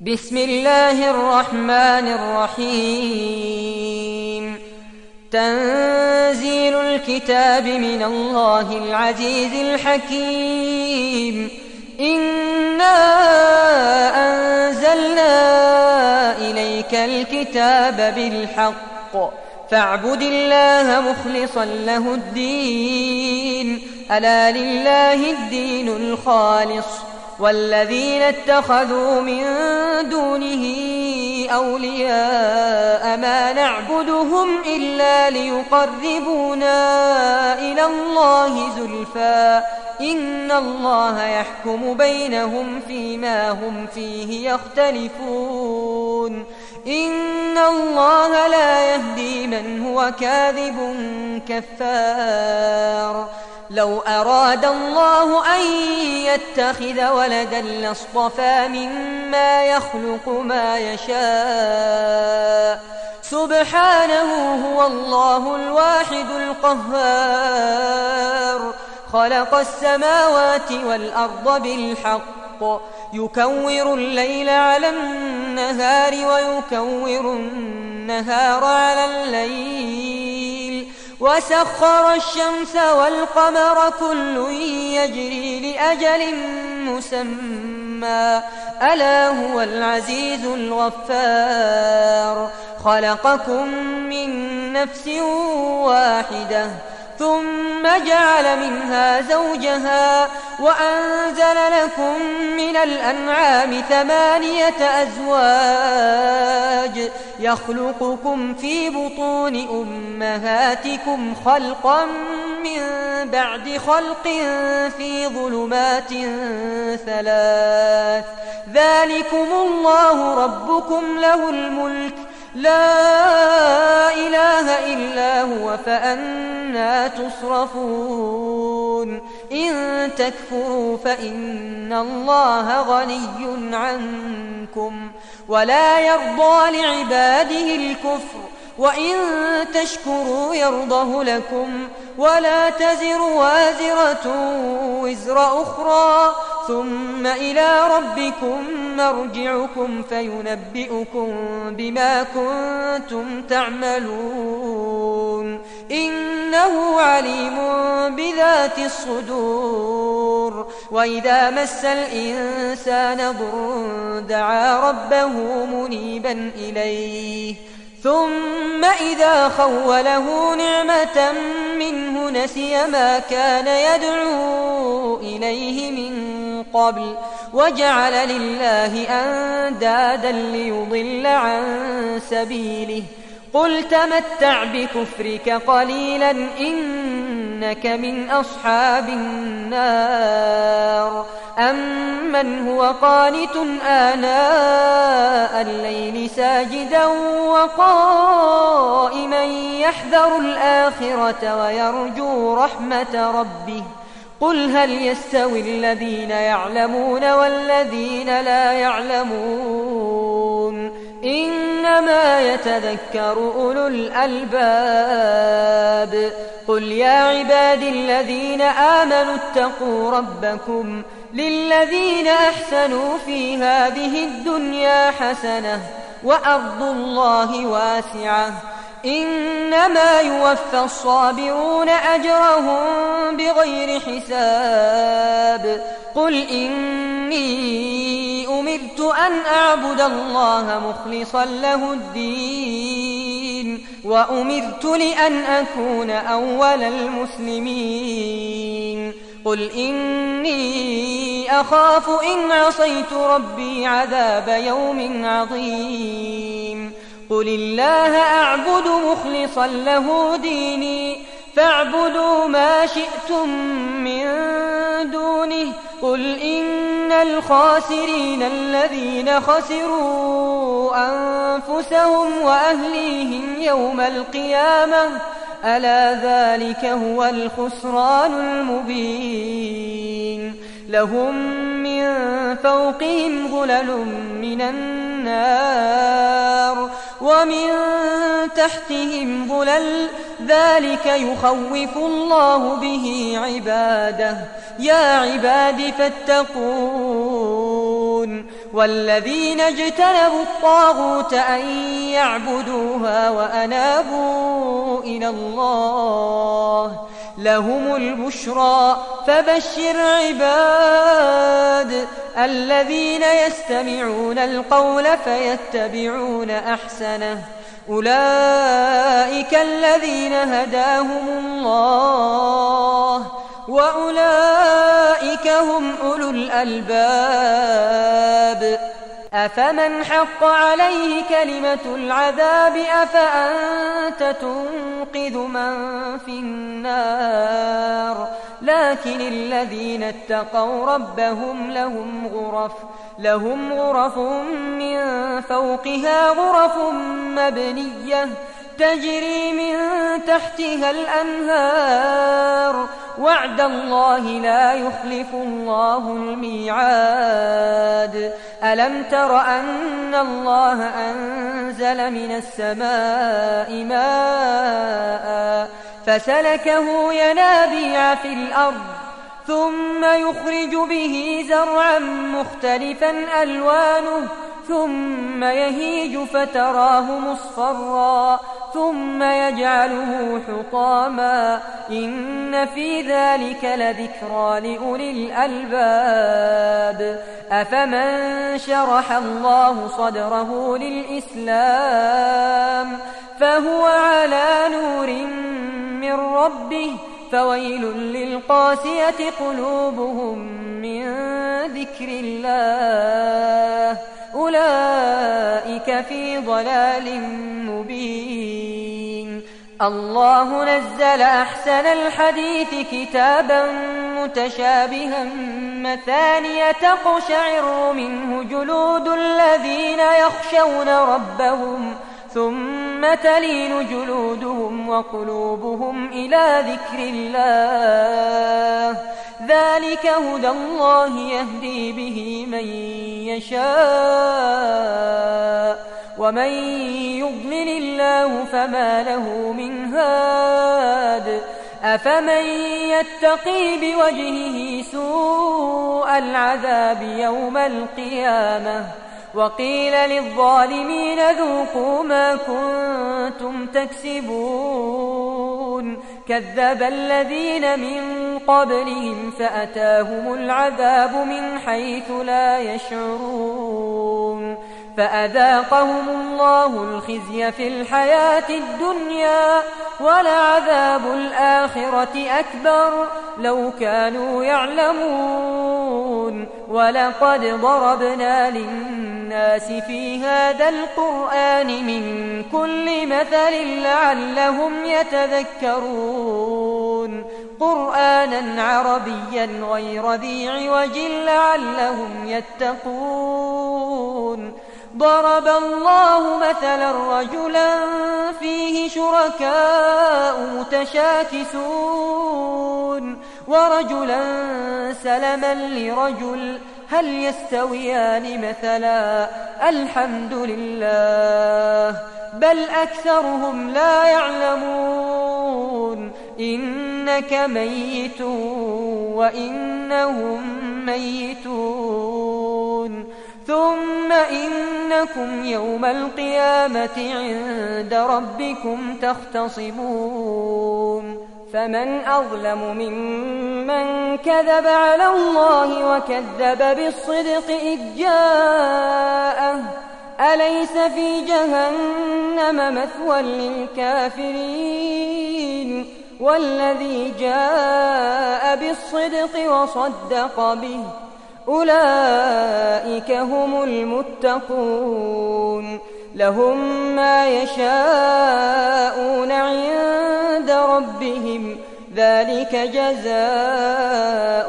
بسم الله الرحمن الرحيم. تنزيل الكتاب من الله العزيز الحكيم. إنا أنزلنا إليك الكتاب بالحق فاعبد الله مخلصا له الدين، ألا لله الدين الخالص، والذين اتخذوا من دونه أولياء ما نعبدهم إلا ليقربونا إلى الله زلفى إن الله يحكم بينهم فيما هم فيه يختلفون. إن الله لا يهدي من هو كاذب كفار. لو أراد الله أن يتخذ ولدا لاصطفى مما يخلق ما يشاء، سبحانه هو الله الواحد القهار. خلق السماوات والأرض بالحق، يكور الليل على النهار ويكور النهار على الليل، وسخر الشمس والقمر كل يجري لأجل مسمى، ألا هو العزيز الغفار. خلقكم من نفس واحدة ثم جعل منها زوجها وأنزل لكم من الأنعام 8 أزواج يخلقكم في بطون أمهاتكم خلقا من بعد خلق في ظلمات 3. ذلكم الله ربكم له الملك لا إله إلا هو فأنى تصرفون. إن تكفروا فإن الله غني عنكم ولا يرضى لعباده الكفر، وإن تشكروا يرضه لكم، ولا تزر وازرة وزر أخرى، ثم إلى ربكم مرجعكم فينبئكم بما كنتم تعملون. إنه عليم بذات الصدور. وإذا مس الإنسان ضر دعا ربه منيبا إليه، ثم إذا خوله نعمة منه نسي ما كان يدعو إليه من قبل وجعل لله أندادا ليضل عن سبيله. قل تمتع بكفرك قليلا إنك من أصحاب النار. أمن هو قانت آناء الليل ساجدا وقائما يحذر الآخرة ويرجو رحمة ربه. قل هل يستوي الذين يعلمون والذين لا يعلمون؟ إنما يتذكر أولو الألباب. قل يا عبادي الذين آمنوا اتقوا ربكم للذين أحسنوا في هذه الدنيا حسنة وأرض الله واسعة، إنما يوفى الصابرون أجرهم بغير حساب. قل إني أمرت أن أعبد الله مخلصا له الدين، وأمرت لأن أكون أول المسلمين. قل إني أخاف إن عصيت ربي عذاب يوم عظيم. قل الله أعبد مخلصا له ديني فاعبدوا ما شئتم من دونه. قل إن الخاسرين الذين خسروا أنفسهم وأهليهم يوم القيامة، ألا ذلك هو الخسران المبين. لهم من فوقهم ظلل من النار ومن تحتهم ظلل، ذلك يخوف الله به عباده. يا عباد فاتقون. والذين اجتنبوا الطاغوت أن يعبدوها وأنابوا إلى الله لهم البشرى فبشر عباد الذين يستمعون القول فيتبعون أحسنه أولئك الذين هداهم الله وأولئك هم أولو الألباب أفمن حق عليه كلمة العذاب أفأنت تنقذ من في النار لكن الذين اتقوا ربهم لهم غرف من فوقها غرف مبنية تجري من تحتها الأنهار وعد الله لا يخلف الله الميعاد ألم تر أن الله أنزل من السماء ماء فسلكه ينابيع في الأرض ثم يخرج به زرعا مختلفا ألوانه ثم يهيج فتراه مصفرا ثم يجعله حطاما إن في ذلك لذكرى لأولي الألباب أفمن شرح الله صدره للإسلام فهو على نور من ربه فويل للقاسية قلوبهم من ذكر الله أولئك في ضلال مبين الله نزل أحسن الحديث كتابا متشابها مثانية تقشعر منه جلود الذين يخشون ربهم ثم تلين جلودهم وقلوبهم إلى ذكر الله ذلك هدى الله يهدي به من يشاء ومن يضلل الله فما له من هاد أفمن يتقي بوجهه سوء العذاب يوم القيامة وقيل للظالمين ذوقوا ما كنتم تكسبون كذب الذين من قبلهم فأتاهم العذاب من حيث لا يشعرون فأذاقهم الله الخزي في الحياة الدنيا ولعذاب الآخرة أكبر لو كانوا يعلمون ولقد ضربنا للناس في هذا القرآن من كل مثل لعلهم يتذكرون قرآنا عربيا غير ذي عوج لعلهم يتقون ضرب الله مثلا رجلا فيه شركاء متشاكسون ورجلا سلما لرجل هل يستويان مثلا الحمد لله بل أكثرهم لا يعلمون إنك ميت وإنهم ميتون ثم إنكم يوم القيامة عند ربكم تختصمون فمن أظلم ممن كذب على الله وكذب بالصدق إذ جاءه أليس في جهنم مثوى للكافرين والذي جاء بالصدق وصدق به أولئك هم المتقون لهم ما يشاءون عند ربهم ذلك جزاء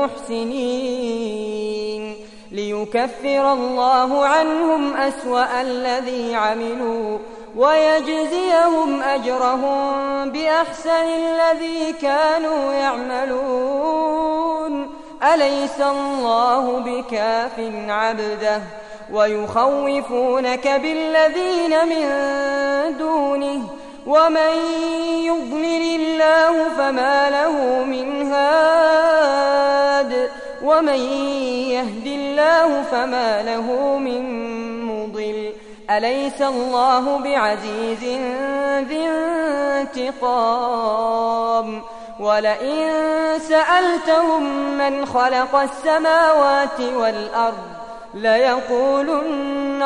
المحسنين ليكفر الله عنهم أسوأ الذي عملوا ويجزيهم أجرهم بأحسن الذي كانوا يعملون أليس الله بكاف عبده ويخوفونك بالذين من دونه ومن يضلل الله فما له من هاد ومن يهد الله الله فما له من مضل أليس الله بعزيز ذي انتقام ولئن سألتهم من خلق السماوات والأرض ليقولن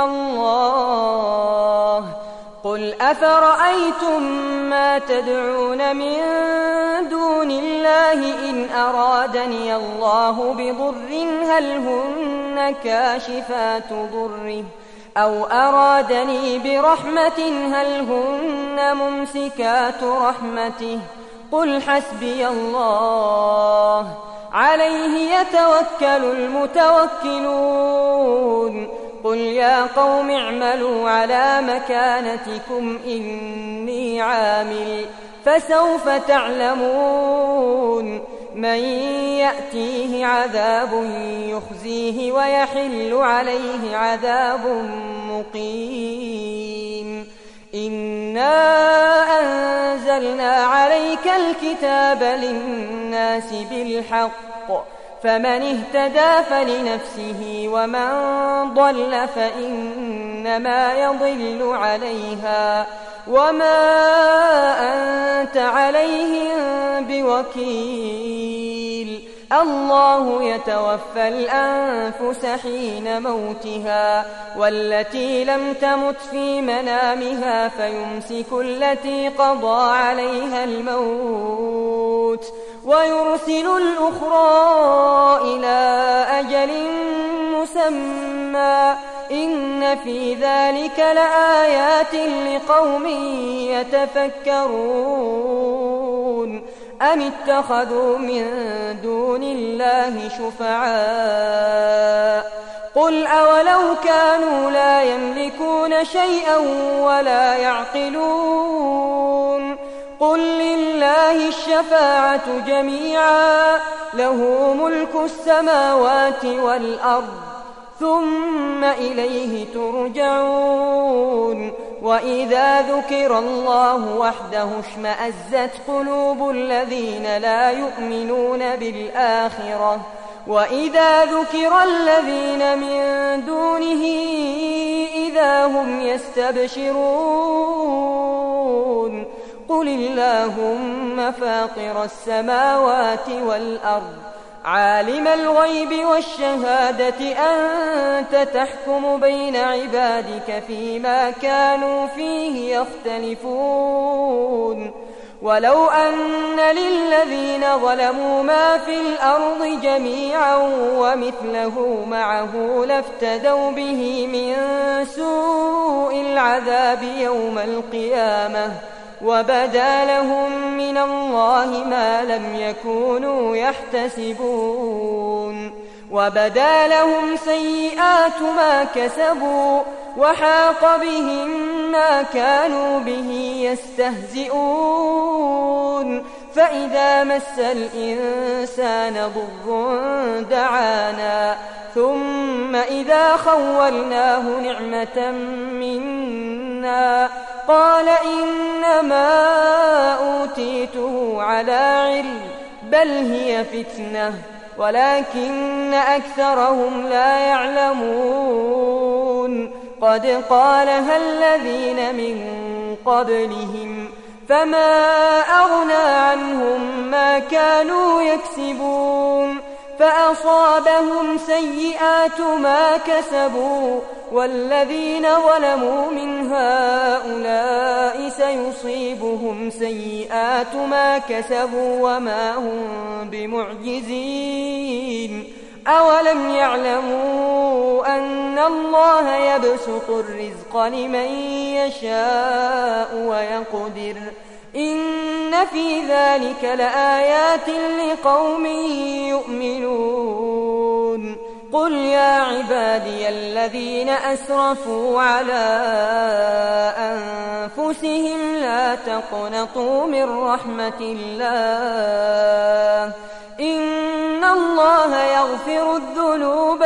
الله قل أفرأيتم ما تدعون من دون الله إن أرادني الله بضر هل هن كاشفات ضره أو أرادني برحمة هل هن ممسكات رحمته قل حسبي الله عليه يتوكل المتوكلون قل يا قوم اعملوا على مكانتكم إني عامل فسوف تعلمون من يأتيه عذاب يخزيه ويحل عليه عذاب مقيم إنا أنزلنا عليك الكتاب للناس بالحق فمن اهتدى فلنفسه ومن ضل فإنما يضل عليها وما أنت عليهم بوكيل الله يتوفى الأنفس حين موتها والتي لم تمت في منامها فيمسك التي قضى عليها الموت ويرسل الأخرى إلى أجل مسمى إن في ذلك لآيات لقوم يتفكرون أم اتخذوا من دون الله شفعاء قل أولو كانوا لا يملكون شيئا ولا يعقلون قل لله الشفاعة جميعا له ملك السماوات والأرض ثم إليه ترجعون وإذا ذكر الله وحده اشمأزت قلوب الذين لا يؤمنون بالآخرة وإذا ذكر الذين من دونه إذا هم يستبشرون قل اللهم فاطر السماوات والأرض عالم الغيب والشهادة أنت تحكم بين عبادك فيما كانوا فيه يختلفون ولو أن للذين ظلموا ما في الأرض جميعا ومثله معه لافتدوا به من سوء العذاب يوم القيامة وبدا لهم من الله ما لم يكونوا يحتسبون وبدا لهم سيئات ما كسبوا وحاق بهم ما كانوا به يستهزئون فإذا مس الإنسان ضر دعانا ثم إذا خولناه نعمة منا قال إنما أوتيته على علم بل هي فتنة ولكن أكثرهم لا يعلمون قد قالها الذين من قبلهم فما أغنى عنهم ما كانوا يكسبون فأصابهم سيئات ما كسبوا والذين ظلموا من هؤلاء سيصيبهم سيئات ما كسبوا وما هم بمعجزين أولم يعلموا أن الله يبسط الرزق لمن يشاء ويقدر إن في ذلك لآيات لقوم يؤمنون قل يا عبادي الذين أسرفوا على أنفسهم لا تقنطوا من رحمة الله إن الله يغفر الذنوب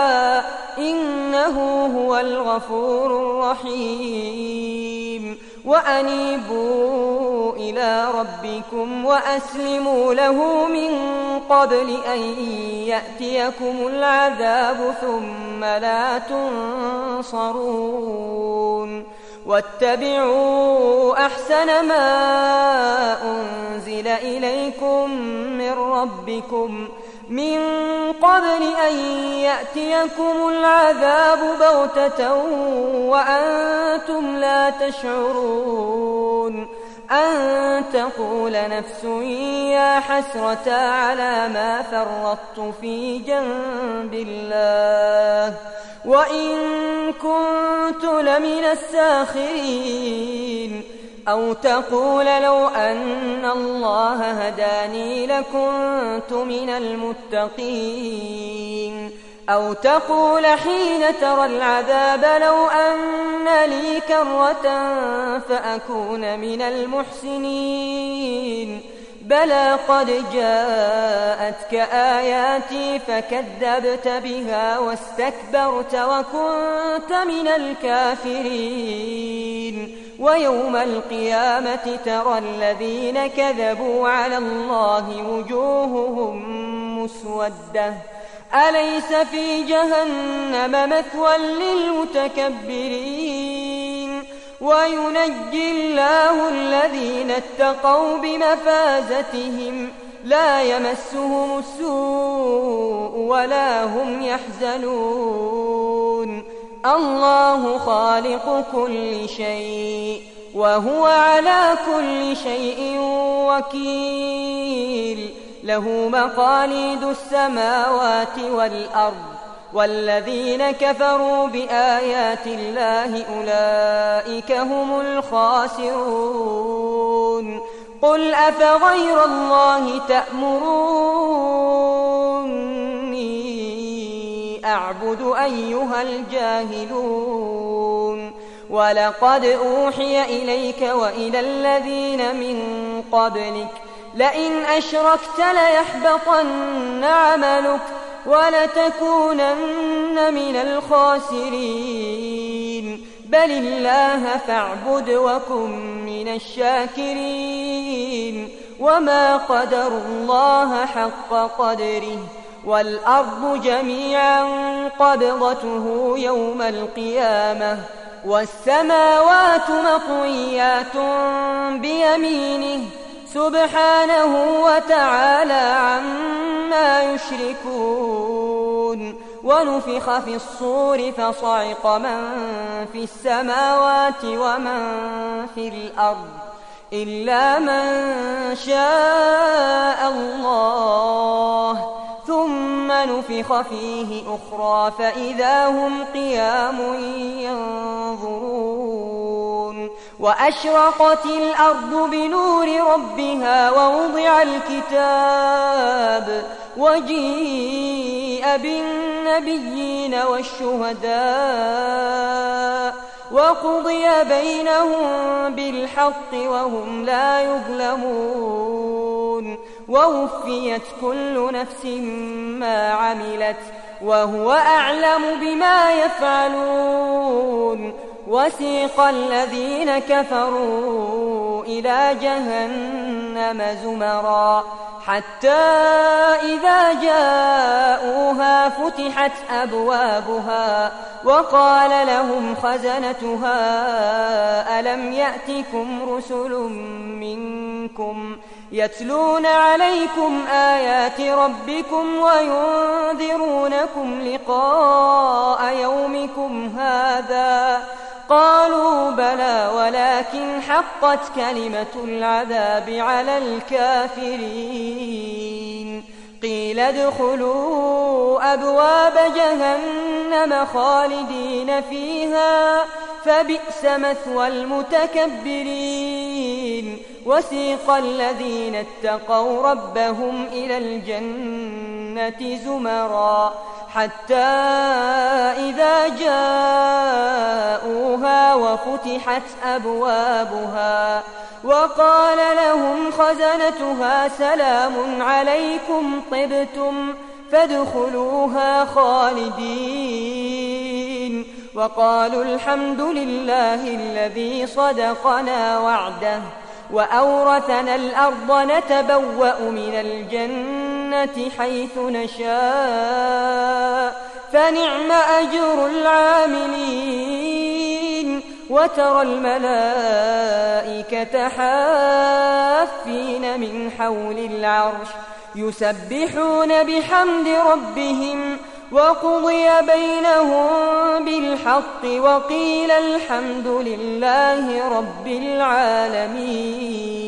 إنه هو الغفور الرحيم وأنيبوا إلى ربكم وأسلموا له من قبل أن يأتيكم العذاب ثم لا تنصرون واتبعوا أحسن ما أنزل إليكم من ربكم من قبل أن يأتيكم العذاب بغتة وأنتم لا تشعرون أن تقول نفس يا حسرة على ما فرطت في جنب الله وإن كنت لمن الساخرين أو تقول لو أن الله هداني لكنت من المتقين أو تقول حين ترى العذاب لو أن لي كرة فأكون من المحسنين بلى قد جاءتك آياتي فكذبت بها واستكبرت وكنت من الكافرين ويوم القيامة ترى الذين كذبوا على الله وجوههم مسودة أليس في جهنم مثوى للمتكبرين وينجي الله الذين اتقوا بمفازتهم لا يمسهم السوء ولا هم يحزنون الله خالق كل شيء وهو على كل شيء وكيل له مقاليد السماوات والأرض والذين كفروا بآيات الله أولئك هم الخاسرون قل أفغير الله تأمروني أعبد أيها الجاهلون ولقد أوحي إليك وإلى الذين من قبلك لئن أشركت ليحبطن عملك ولتكونن من الخاسرين بل الله فاعبد وكن من الشاكرين وما قدروا الله حق قدره والأرض جميعا قبضته يوم القيامة والسماوات مطويات بيمينه سبحانه وتعالى عما يشركون ونفخ في الصور فصعق من في السماوات ومن في الأرض إلا من شاء الله ثم نفخ فيه أخرى فإذا هم قيام ينظرون وأشرقت الأرض بنور ربها ووضع الكتاب وجيء بالنبيين والشهداء وقضي بينهم بالحق وهم لا يظلمون ووفيت كل نفس ما عملت وهو أعلم بما يفعلون وسيق الذين كفروا إلى جهنم زمرا حتى إذا جاءوها فتحت أبوابها وقال لهم خزنتها ألم يأتكم رسل منكم يتلون عليكم آيات ربكم وينذرونكم لقاء يومكم هذا قالوا بلى ولكن حقت كلمة العذاب على الكافرين قيل ادخلوا أبواب جهنم خالدين فيها فبئس مثوى المتكبرين وسيق الذين اتقوا ربهم إلى الجنة زمرا حتى إذا جاءوها وفتحت أبوابها وقال لهم خزنتها سلام عليكم طبتم فادخلوها خالدين وقالوا الحمد لله الذي صدقنا وعده وأورثنا الأرض نتبوأ من الجنة حيث نشاء فنعم أجر العاملين وترى الملائكة حافين من حول العرش يسبحون بحمد ربهم وقضي بينهم بالحق وقيل الحمد لله رب العالمين.